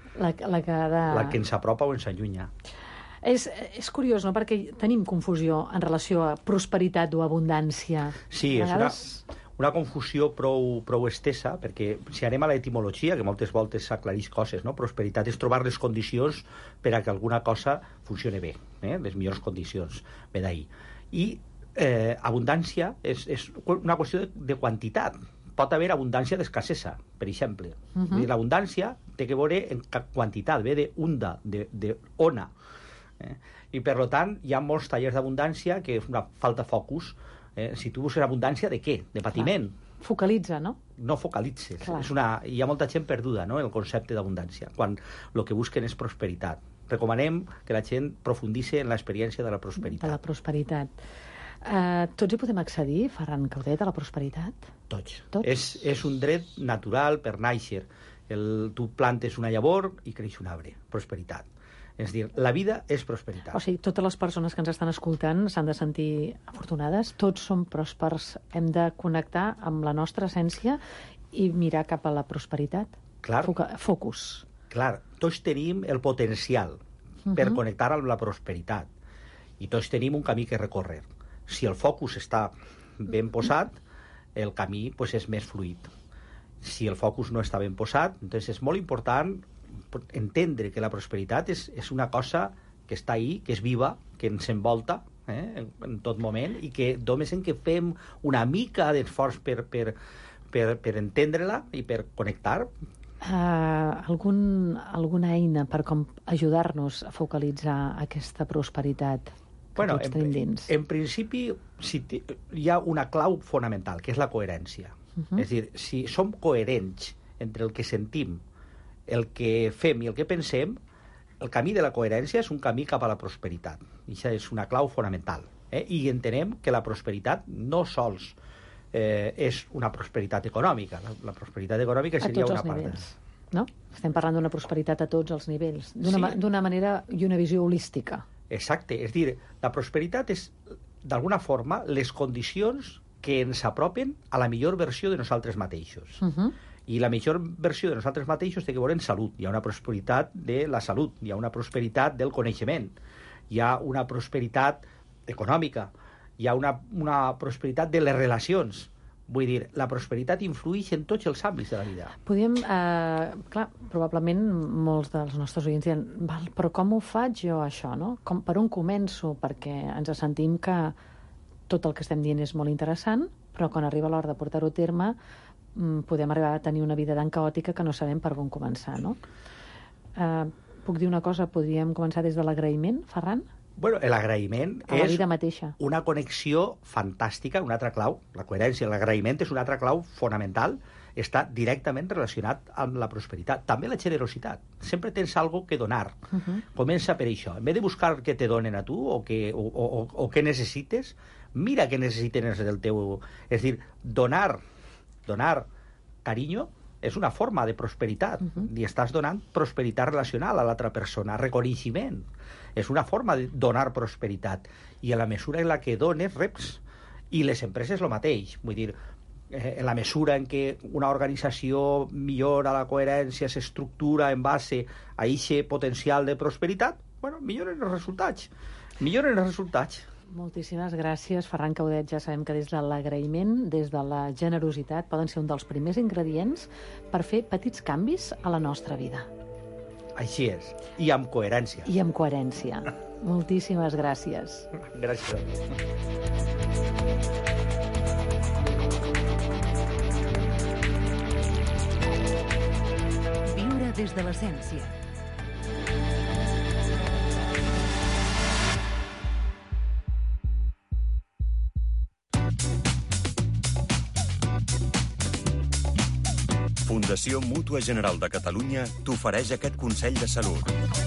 ens apropa o ens allunya. És curiós, no?, perquè tenim confusió en relació a prosperitat o abundància. Sí, és una confusió prou estesa, perquè si anem a l'etimologia, que moltes voltes s'aclareix coses, no? Prosperitat és trobar les condicions per a que alguna cosa funcioni bé, les millors condicions, ve d'ahir. I abundància és una qüestió de quantitat. Pot haver abundància d'escassesa, per exemple. L'abundància té que veure en quantitat, ve d'unda, d'ona. I per tant hi ha molts tallers d'abundància que és una falta focus. Si tu busques abundància de què? De patiment. Focalitza, no? No focalitzes. Hi ha molta gent perduda, no?, en el concepte d'abundància, quan el que busquen és prosperitat. Recomanem que la gent profunditzi en l'experiència de la prosperitat. De la prosperitat. Tots hi podem accedir, Ferran Caudet, a la prosperitat? Tots. És un dret natural per nàixer. Tu plantes una llavor i creix un arbre. Prosperitat. És a dir, la vida és prosperitat. O sigui, totes les persones que ens estan escoltant s'han de sentir afortunades. Tots som pròspers. Hem de connectar amb la nostra essència i mirar cap a la prosperitat. Clar. Focus. clar, tots tenim el potencial per connectar amb la prosperitat i tots tenim un camí que recórrer. Si el focus està ben posat, el camí pues, és més fluid. Si el focus no està ben posat, doncs és molt important entendre que la prosperitat és una cosa que està ahí, que és viva, que ens envolta en tot moment i que només en què fem una mica d'esforç per entendre-la i per connectar. Alguna eina per com ajudar-nos a focalitzar aquesta prosperitat que tots tenim dins? En principi hi ha una clau fonamental, que és la coherència. És a dir, si som coherents entre el que sentim, el que fem i el que pensem, el camí de la coherència és un camí cap a la prosperitat. I això és una clau fonamental. I entenem que la prosperitat no sols és una prosperitat econòmica. La prosperitat econòmica seria una part nivells, no? Estem parlant d'una prosperitat a tots els nivells, d'una manera i una visió holística. Exacte. És dir, la prosperitat és, d'alguna forma, les condicions que ens apropen a la millor versió de nosaltres mateixos. I la millor versió de nosaltres mateixos té que veure en salut. Hi ha una prosperitat de la salut, hi ha una prosperitat del coneixement, hi ha una prosperitat econòmica, hi ha una prosperitat de les relacions. Vull dir, la prosperitat influeix en tots els àmbits de la vida. Podríem, clar, probablement molts dels nostres oients diuen, però com ho faig jo, això, no? Per on començo? Perquè ens sentim que tot el que estem dient és molt interessant, però quan arriba l'hora de portar-ho a terme podem arribar a tenir una vida tan caòtica que no sabem per on començar, no? Puc dir una cosa, podríem començar des de l'agraïment, Ferran? Bueno, l'agraïment és una connexió fantàstica, una altra clau. La coherència, l'agraïment és una altra clau fonamental, està directament relacionat amb la prosperitat. També la generositat. Sempre tens algo que donar. Comença per això. En vez de buscar què te donen a tu o què necessites, mira què necessiten els del teu... És a dir, donar carinyo és una forma de prosperitat. I estàs donant prosperitat relacional a l'altra persona, reconeixement. És una forma de donar prosperitat. I en la mesura en la que dones, reps. I les empreses el mateix. Vull dir, en la mesura en què una organització millora la coherència, s'estructura en base a aquest potencial de prosperitat, bueno, milloren els resultats. Moltíssimes gràcies, Ferran Caudet. Ja sabem que des de l'agraïment, des de la generositat, poden ser un dels primers ingredients per fer petits canvis a la nostra vida. Així és. I amb coherència. Moltíssimes gràcies. Gràcies. Viure des de l'essència. Fundació Mútua General de Catalunya t'ofereix aquest consell de salut.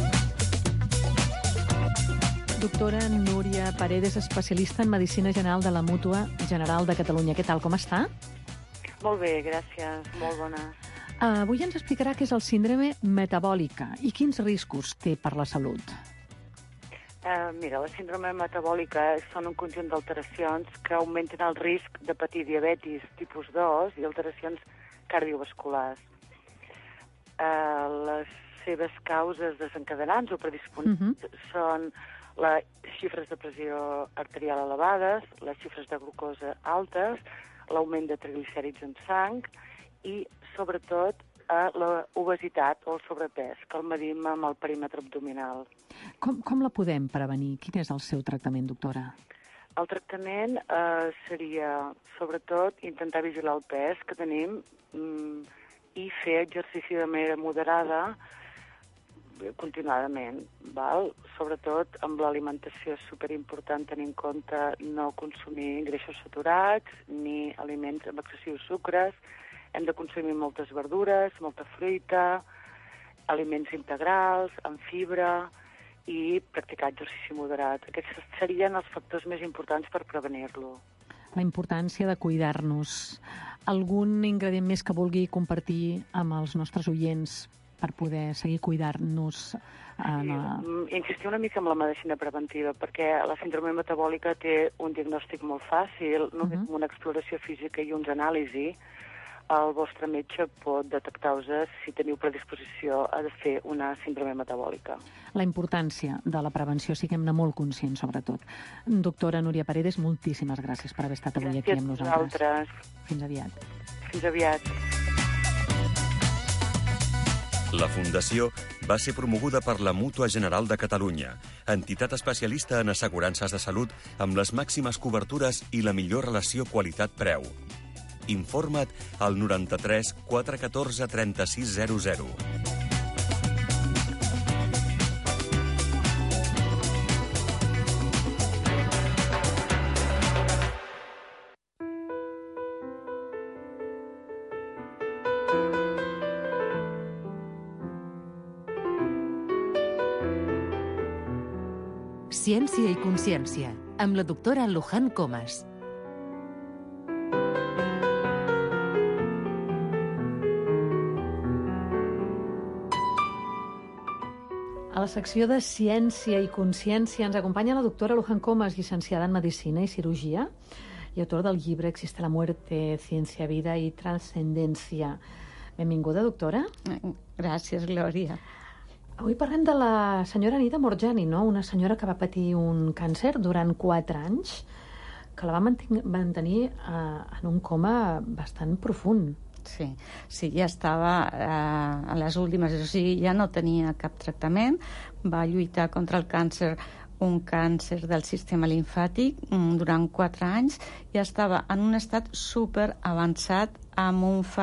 Doctora Núria Paredes, especialista en Medicina General de la Mútua General de Catalunya. Què tal, com està? Molt bé, gràcies. Molt bona. Avui ens explicarà què és el síndrome metabòlica i quins riscos té per la salut. Mira, la síndrome metabòlica són un conjunt d'alteracions que augmenten el risc de patir diabetis tipus 2 i alteracions cardiovasculars. Les seves causes desencadenants o predisponents són les xifres de pressió arterial elevades, les xifres de glucosa altes, l'augment de triglicèrids en sang i, sobretot, la obesitat o el sobrepès, que el medim amb el perímetre abdominal. Com la podem prevenir? Quin és el seu tractament, doctora? El tractament seria, sobretot, intentar vigilar el pes que tenim i fer exercici de manera moderada continuadament, val? Sobretot amb l'alimentació és superimportant tenir en compte no consumir greixos saturats ni aliments amb excessius sucres. Hem de consumir moltes verdures, molta fruita, aliments integrals, amb fibra i practicar exercici moderat. Aquests serien els factors més importants per prevenir-lo. La importància de cuidar-nos. Algun ingredient més que vulgui compartir amb els nostres oients per poder seguir cuidar-nos? Insistir una mica en la medicina preventiva, perquè la síndrome metabòlica té un diagnòstic molt fàcil, només amb una exploració física i uns anàlisis. el vostre metge pot detectar-vos si teniu predisposició a fer una síndrome metabòlica. La importància de la prevenció, siguem-ne molt conscients, sobretot. Doctora Núria Paredes, moltíssimes gràcies per haver estat avui aquí amb nosaltres. Gràcies. Fins aviat. Fins aviat. La Fundació va ser promoguda per la Mútua General de Catalunya, entitat especialista en assegurances de salut amb les màximes cobertures i la millor relació qualitat-preu. Informa't al 93 414 3600. Ciència i consciència, amb la doctora Luján Comas. A la secció de Ciència i Consciència ens acompanya la doctora Luján Comas, llicenciada en Medicina i Cirurgia i autora del llibre Existe la muerte, ciencia, vida y trascendencia. Benvinguda, doctora. Gràcies, Glòria. Avui parlem de la senyora Anita Morjani, no? Una senyora que va patir un càncer durant 4 anys, que la va mantenir en un coma bastant profund. Sí, ja estava a les últimes, o sigui, ja no tenia cap tractament, va lluitar contra el càncer, un càncer del sistema limfàtic durant 4 anys, i estava en un estat super avançat amb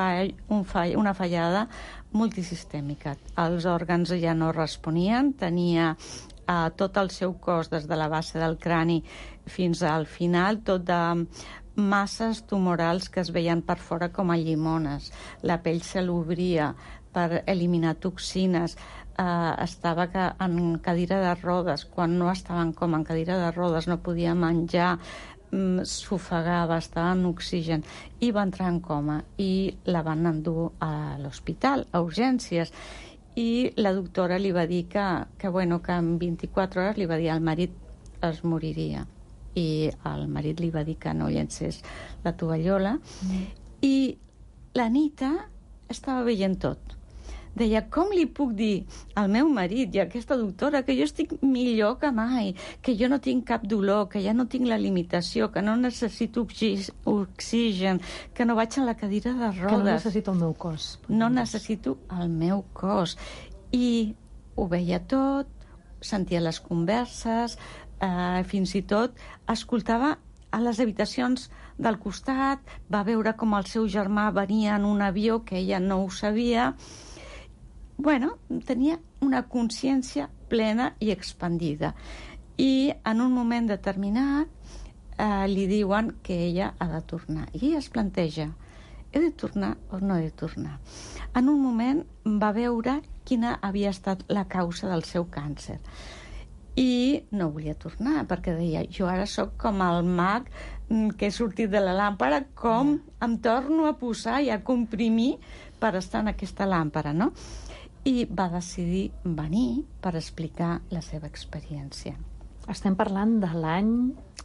una fallada multisistèmica. Els òrgans ja no responien, tenia tot el seu cos, des de la base del crani fins al final, tot de masses tumorals que es veien per fora com a llimones. La pell se l'obria per eliminar toxines. Estava en cadira de rodes. Quan no estava en coma, en cadira de rodes, no podia menjar, s'ofegava, estava en oxigen, i va entrar en coma i la van endur a l'hospital, a urgències, i la doctora li va dir que en 24 hores li va dir al marit es moriria, i el marit li va dir que no llencés la tovallola, i l'Anita estava veient tot. Deia, com li puc dir al meu marit i a aquesta doctora que jo estic millor que mai, que jo no tinc cap dolor, que ja no tinc la limitació, que no necessito oxigen, que no vaig a la cadira de rodes. Que no necessito el meu cos. No necessito el meu cos. I ho veia tot, sentia les converses, fins i tot escoltava a les habitacions del costat, va veure com el seu germà venia en un avió que ella no ho sabia. Tenia una consciència plena i expandida. I en un moment determinat li diuen que ella ha de tornar. I ella es planteja, he de tornar o no he de tornar? En un moment va veure quina havia estat la causa del seu càncer. I no volia tornar, perquè deia, jo ara sóc com el mag que he sortit de la làmpara, com em torno a posar i a comprimir per estar en aquesta làmpara, no? I va decidir venir per explicar la seva experiència. Estem parlant de l'any...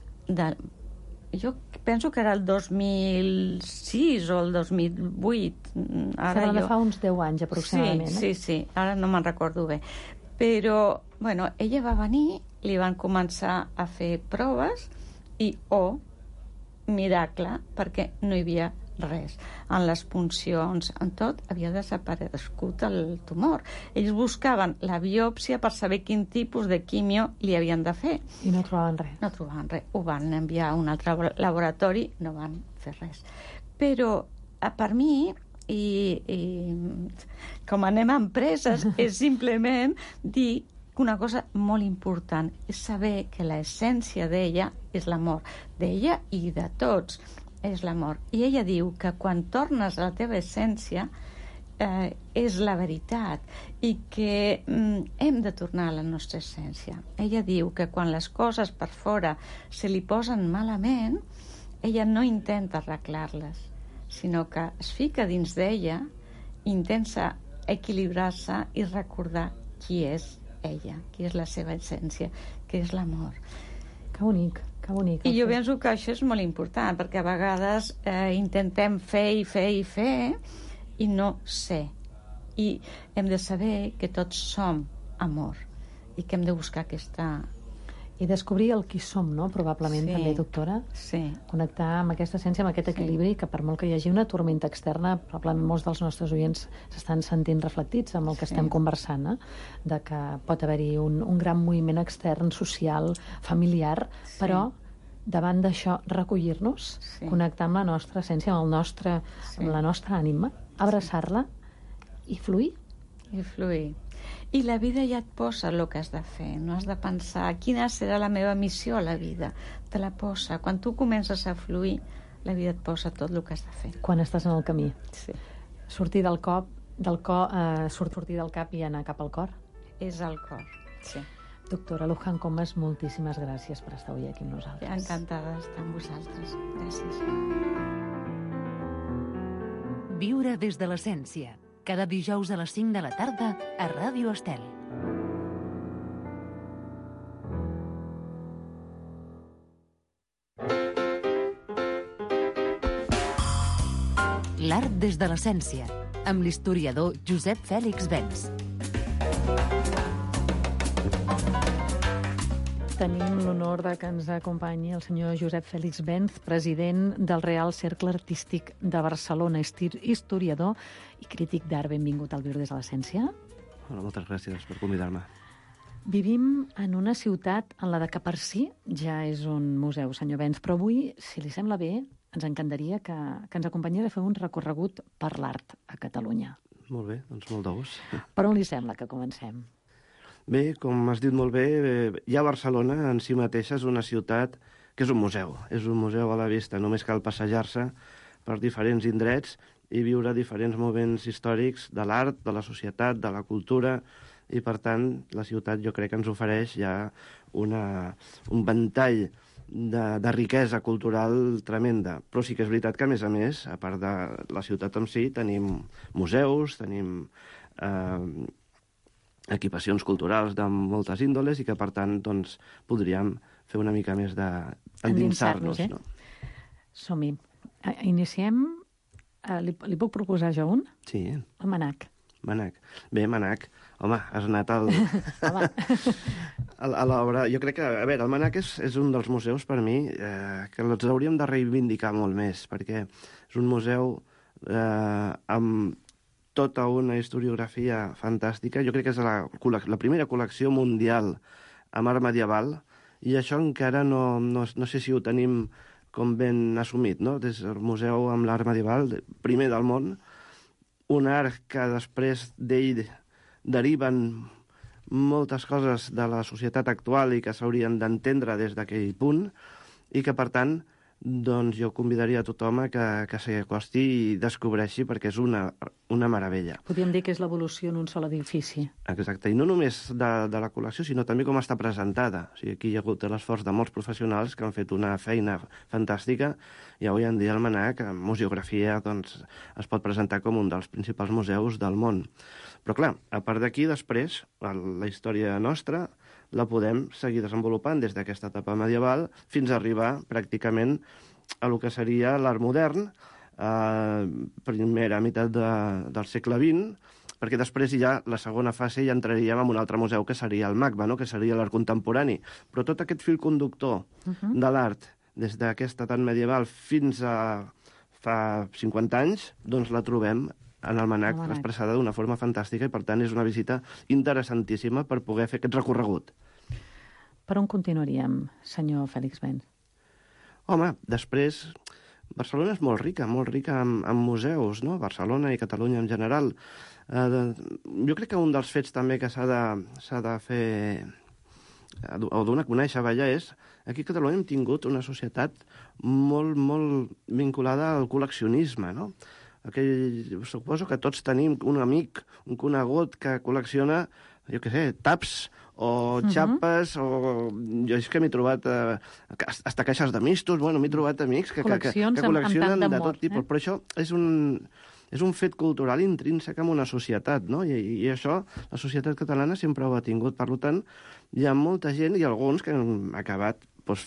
Jo penso que era el 2006 o el 2008. Serà de fa uns 10 anys, aproximadament. Sí, ara no me'n recordo bé. Però, ella va venir, li van començar a fer proves i, miracle, perquè no hi havia res. En les puncions, en tot, havia desaparegut el tumor. Ells buscaven la biòpsia per saber quin tipus de quimio li havien de fer. I no trobaven res. No trobaven res. Ho van enviar a un altre laboratori, no van fer res. Però, per mi, i com anem a empreses, és simplement dir que una cosa molt important és saber que l'essència d'ella és l'amor, d'ella i de tots és l'amor. I ella diu que quan tornes a la teva essència és la veritat i que hem de tornar a la nostra essència. Ella diu que quan les coses per fora se li posen malament, ella no intenta arreglar-les, sinó que es fica dins d'ella, intenta equilibrar-se i recordar qui és ella, qui és la seva essència, que és l'amor. Que bonic, Que bonic. I jo penso que això és molt important, perquè a vegades intentem fer i no ser. I hem de saber que tots som amor i que hem de buscar aquesta... I descobrir el qui som, no? Probablement, també, doctora. Sí. Connectar amb aquesta essència, amb aquest equilibri, que per molt que hi hagi una tormenta externa, probablement molts dels nostres oients s'estan sentint reflectits amb el que estem conversant, de que pot haver-hi un gran moviment extern, social, familiar, però davant d'això recollir-nos, connectar amb la nostra essència, amb la nostra ànima, abraçar-la i fluir. I fluir. I la vida ja et posa el que has de fer, no has de pensar quina serà la meva missió a la vida, te la posa. Quan tu comences a fluir, la vida et posa tot el que has de fer. Quan estàs en el camí. Sí. Sortir del cap i anar cap al cor. És el cor, sí. Doctora Luján Comas, moltíssimes gràcies per estar avui aquí amb nosaltres. Encantada d'estar amb vosaltres. Gràcies. Viure des de l'essència. Cada dijous a les 5 de la tarda a Ràdio Estel. L'art des de l'essència, amb l'historiador Josep Fèlix Bens. Tenim l'honor de que ens acompanyi el senyor Josep Fèlix Benz, president del Real Cercle Artístic de Barcelona, historiador i crític d'art. Benvingut al Viure des de l'essència. Hola, moltes gràcies per convidar-me. Vivim en una ciutat en la que per si ja és un museu, senyor Benz, però avui, si li sembla bé, ens encantaria que ens acompanyi a fer un recorregut per l'art a Catalunya. Molt bé, doncs molt de gust. Per on li sembla que comencem? Bé, com has dit molt bé, ja Barcelona en si mateixa és una ciutat que és un museu a la vista. Només cal passejar-se per diferents indrets i viure diferents moments històrics de l'art, de la societat, de la cultura, i per tant la ciutat jo crec que ens ofereix ja un ventall de riquesa cultural tremenda. Però sí que és veritat que, a més, a part de la ciutat en si, tenim museus, tenim equipacions culturals de moltes índoles i que, per tant, doncs, podríem fer una mica més d'endinsar-nos. No? Som-hi. Iniciem. Li puc proposar jo un? Sí. El Mnac. Mnac. Bé, Mnac. Home, has anat a l'obra. Jo crec que, a veure, el Mnac és un dels museus, per mi, que els hauríem de reivindicar molt més, perquè és un museu amb tota una historiografia fantàstica. Jo crec que és la primera col·lecció mundial amb art medieval, i això encara no sé si ho tenim com ben assumit, no? Des del museu amb l'art medieval, primer del món, un art que després d'ell deriven moltes coses de la societat actual i que s'haurien d'entendre des d'aquell punt, i que, per tant, doncs jo convidaria a tothom que s'hi acosti i descobreixi, perquè és una meravella. Podríem dir que és l'evolució en un sol edifici. Exacte, i no només de la col·lecció, sinó també com està presentada. O sigui, aquí hi ha hagut l'esforç de molts professionals que han fet una feina fantàstica, i avui en dia el Mnac, amb museografia, doncs, es pot presentar com un dels principals museus del món. Però clar, a part d'aquí, després, la història nostra la podem seguir desenvolupant des d'aquesta etapa medieval fins a arribar pràcticament a lo que seria l'art modern, primera meitat del segle XX, perquè després ja la segona fase ja entraríem en un altre museu que seria el MACBA, no? Que seria l'art contemporani. Però tot aquest fil conductor de l'art des d'aquesta edat medieval fins a fa 50 anys, doncs la trobem en el Mnac expressada d'una forma fantàstica, i per tant és una visita interessantíssima per poder fer aquest recorregut. Per on continuaríem, senyor Fèlix Benz? Home, després, Barcelona és molt rica en museus, no? Barcelona i Catalunya en general. Jo crec que un dels fets també que s'ha de fer o donar a conèixer, és aquí a Catalunya hem tingut una societat molt, molt vinculada al col·leccionisme, no? Suposo que tots tenim un amic, un conegut que col·lecciona, jo què sé, taps o xapes, o jo és que m'he trobat hasta caixes de mistos, bueno, m'he trobat amics que col·leccionen de tot tipus, però això és un fet cultural intrínsec en una societat, no? I això la societat catalana sempre ho ha tingut. Per tant, hi ha molta gent i alguns que han acabat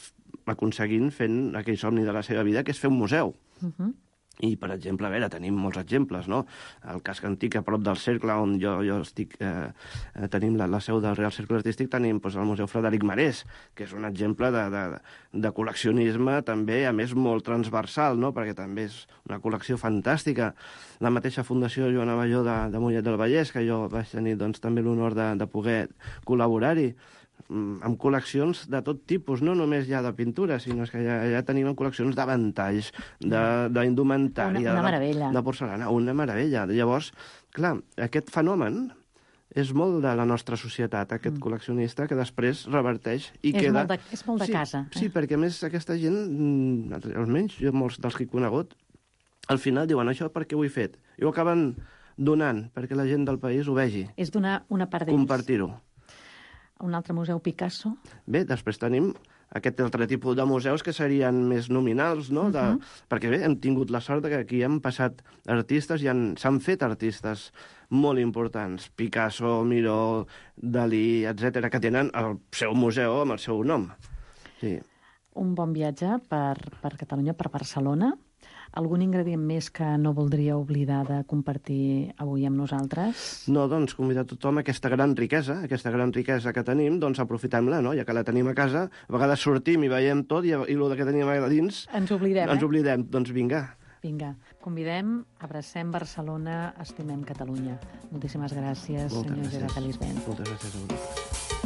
aconseguint fent aquell somni de la seva vida, que és fer un museu. I, per exemple, a veure, tenim molts exemples, no? El casc antic, a prop del Cercle, on jo estic, tenim la seu del Real Cercle Artístic, tenim el Museu Frederic Marès, que és un exemple de col·leccionisme també, a més, molt transversal, no? Perquè també és una col·lecció fantàstica. La mateixa Fundació Joan Abelló de Mollet del Vallès, que jo vaig tenir també l'honor de poder col·laborar-hi, amb col·leccions de tot tipus, no només ja de pintura, sinó que ja tenim col·leccions de ventalls, d'indumentària, de porcelana, una meravella. Llavors, clar, aquest fenomen és molt de la nostra societat, aquest col·leccionista, que després reverteix i queda... És molt de casa. Sí, perquè a més aquesta gent, almenys jo molts dels que he conegut, al final diuen això perquè ho he fet. I ho acaben donant perquè la gent del país ho vegi. És donar una part d'ells. Compartir-ho. Un altre museu Picasso. Bé, després tenim aquest altre tipus de museus que serien més nominals, no? Perquè bé, hem tingut la sort que aquí han passat artistes i s'han fet artistes molt importants. Picasso, Miró, Dalí, etc., que tenen el seu museu amb el seu nom. Sí. Un bon viatge per Catalunya, per Barcelona. Algun ingredient més que no voldria oblidar de compartir avui amb nosaltres? No, doncs, convidar tothom a aquesta gran riquesa que tenim, doncs aprofitem-la, no? Ja que la tenim a casa, a vegades sortim i veiem tot i el que tenim a dins... Ens oblidem, Ens oblidem, doncs vinga. Vinga, convidem, abracem Barcelona, estimem Catalunya. Moltíssimes gràcies, senyor Gerard Elisbent. Moltes gràcies a vosaltres.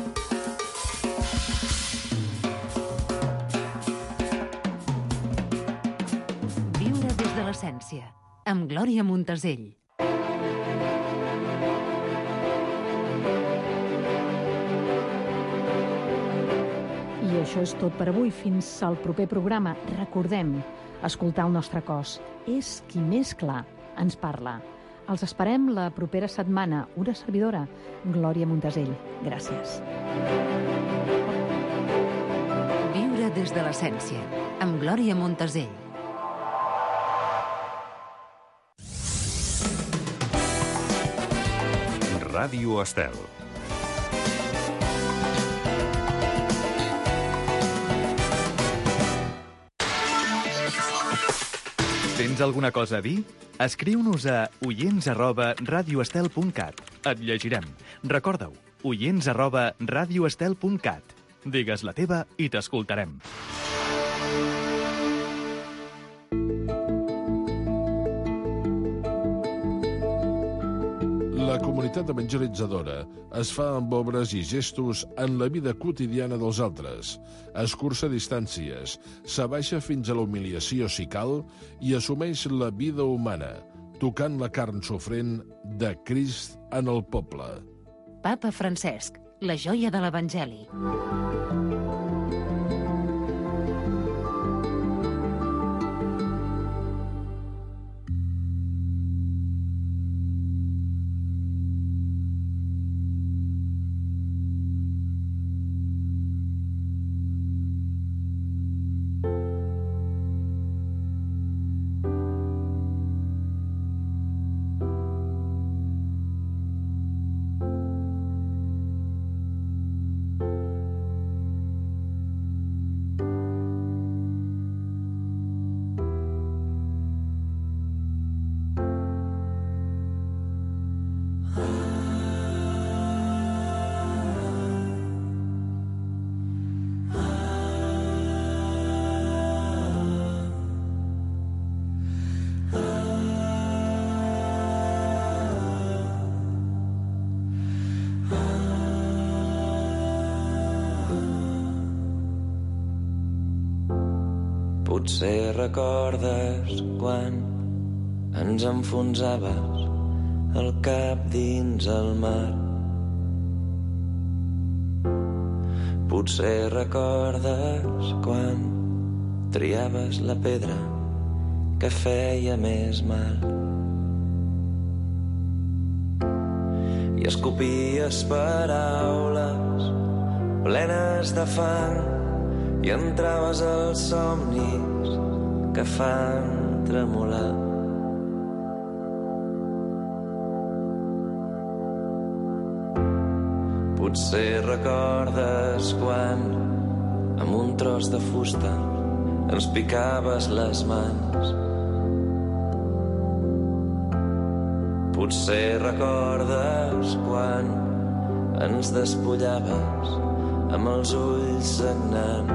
L'essència, amb Glòria Montesell. I això és tot per avui. Fins al proper programa. Recordem, escoltar el nostre cos és qui més clar ens parla. Els esperem la propera setmana. Una servidora, Glòria Montesell. Gràcies. Viure des de l'essència, amb Glòria Montesell. Ràdio Estel. Tens alguna cosa a dir? Escriu-nos a oients@radioestel.cat. Et llegirem. Recorda-ho, oients@radioestel.cat. Digues la teva i t'escoltarem. La comunitat evangelitzadora es fa amb obres i gestos en la vida quotidiana dels altres, escurça distàncies, s'abaixa fins a la humiliació si cal i assumeix la vida humana, tocant la carn sofrent de Crist en el poble. Papa Francesc, la joia de l'Evangeli. Potser recordes quan ens enfonsaves el cap dins el mar. Potser recordes quan triaves la pedra que feia més mal i escopies paraules plenes de fang i entraves als somnis que fan tremolar. Potser recordes quan amb un tros de fusta ens picaves les mans. Potser recordes quan ens despullaves amb els ulls sagnant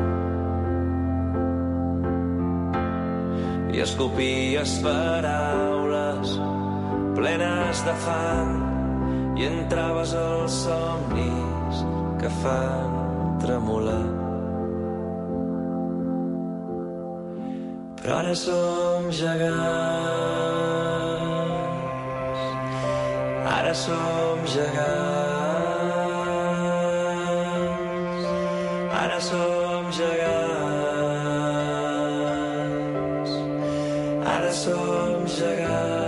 i escopies paraules plenes de fang i entraves als somnis que fan tremolar. Però ara som gegants, ara som gegants, ara som gegants, ara som gegants.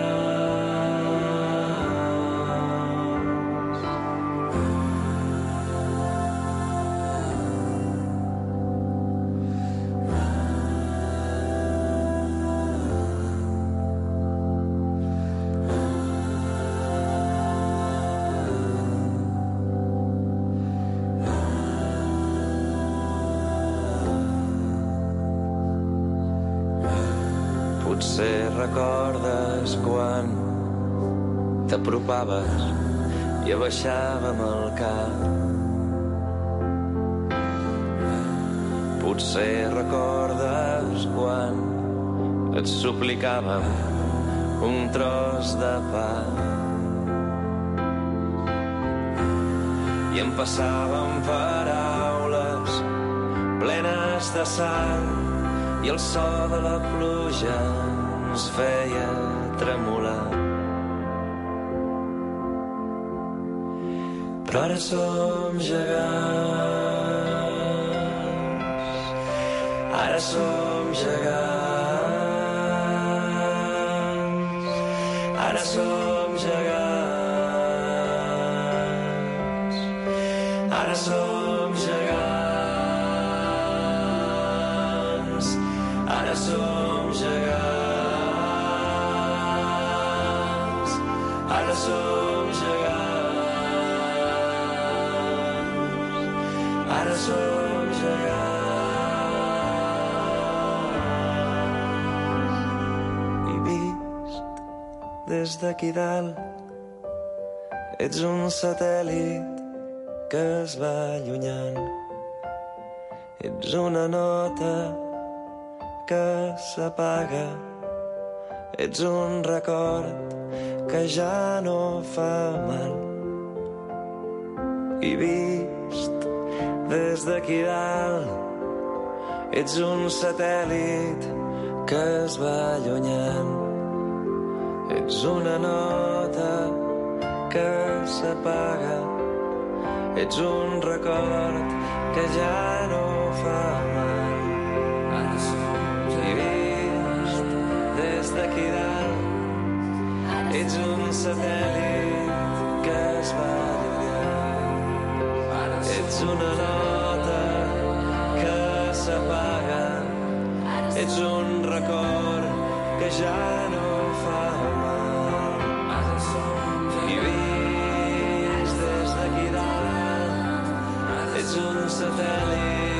Potser recordes quan t'apropaves i abaixàvem el cap. Potser recordes quan et suplicàvem un tros de pa i em passàvem paraules plenes de sang i el so de la pluja ens feia tremolar. Però ara som gegants, ara som gegants, ara som gegants, ara som gegants, ara som gegants, ara som gegants, ara som gegants. I vist des d'aquí dalt ets un satèl·lit que es va allunyant. Ets una nota que s'apaga, ets un record que ja no fa mal. I vist des d'aquí dalt ets un satèl·lit que es va allunyant. Ets una nota que s'apaga, ets un record que ja no fa mal. I vist des d'aquí dalt ets un satèl·lit que es va allunyant. Ets una nota que s'apaga, ets un record que ja no fa mal. I vist des d'aquí dalt ets un satèl·lit